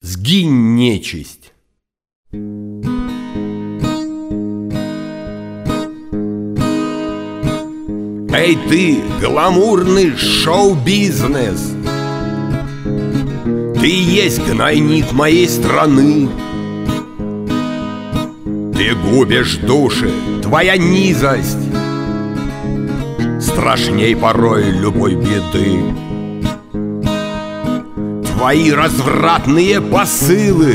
сгинь, нечисть. Эй ты, гламурный шоу-бизнес, ты есть гнойник моей страны. Ты губишь души, твоя низость страшней порой любой беды. Твои развратные посылы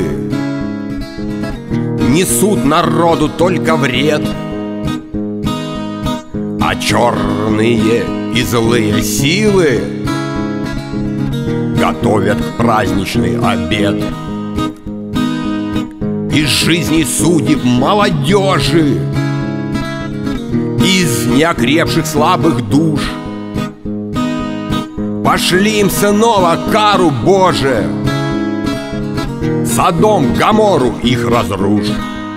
несут народу только вред, а черные и злые силы готовят к праздничный обед. Из жизни судеб молодежи, из неокрепших слабых душ пошли им, сынова, кару Боже, Содом, Гоморру их разрушь.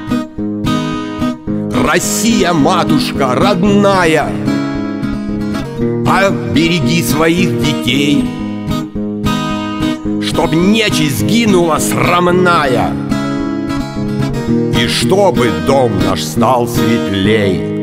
Россия, матушка родная, обереги своих детей, чтоб нечисть сгинула срамная, и чтобы дом наш стал светлей.